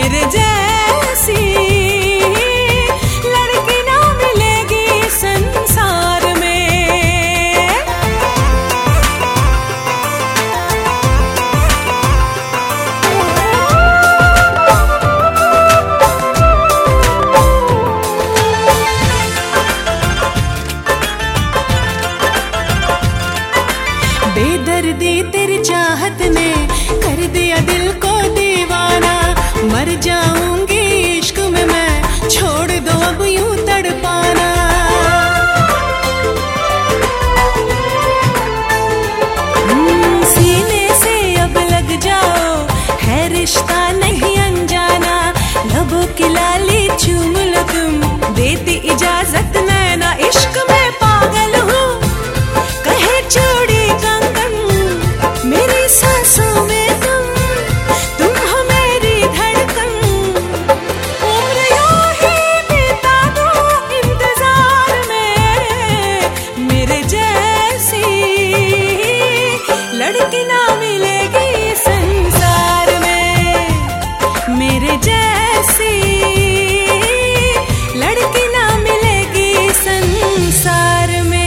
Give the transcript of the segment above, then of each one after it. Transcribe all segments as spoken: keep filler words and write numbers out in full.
मेरे जैसी लड़की ना मिलेगी संसार में। बेदर्दी तेरी चाहत ने कर दिया दिल को दीवाना, मर जाऊंगी इश्क में मैं, छोड़ दो अब यूं तड़पाना। सीने से अब लग जाओ, है रिश्ता नहीं अनजाना, लबों की लाली चूम लो तुम, देती इजाजत नैना, इश्क में पागल हूँ कहे चूड़ी कंगन, मेरी सांसों में तुम, तुम हो मेरी धड़कन, उम्र यूं ही बिता दूं इंतजार में, मेरे जैसी लड़की ना मिलेगी संसार में, मेरे जैसी लड़की ना मिलेगी संसार में।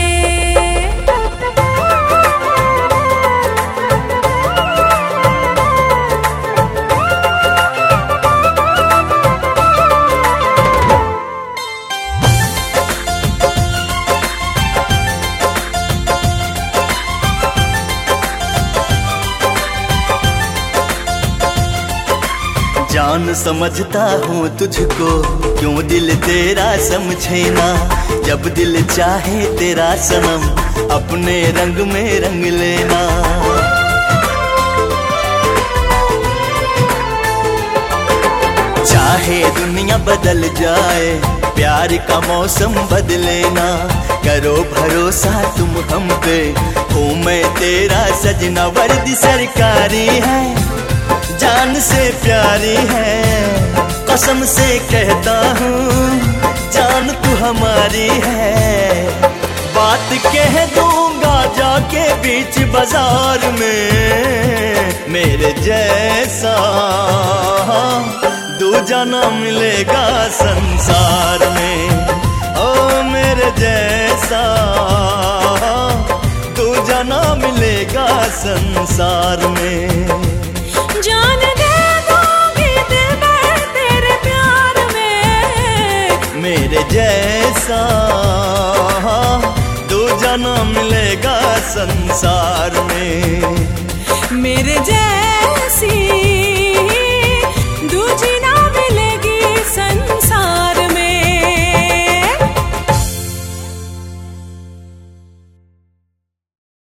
जान समझता हूँ तुझको, क्यों दिल तेरा समझे ना, जब दिल चाहे तेरा सनम अपने रंग में रंग लेना। चाहे दुनिया बदल जाए, प्यार का मौसम बदले ना, करो भरोसा तुम हम पे, हूँ मैं तेरा सजना, वर्दी सरकारी है जान से प्यारी है, कसम से कहता हूँ जान तू हमारी है, बात कह दूंगा जाके बीच बाजार में, मेरे जैसा दूजा ना मिलेगा संसार में, ओ मेरे जैसा दूजा ना मिलेगा संसार में। जान दे दूंगी दिल भर तेरे प्यार में, मेरे जैसा दूजा ना मिलेगा संसार में।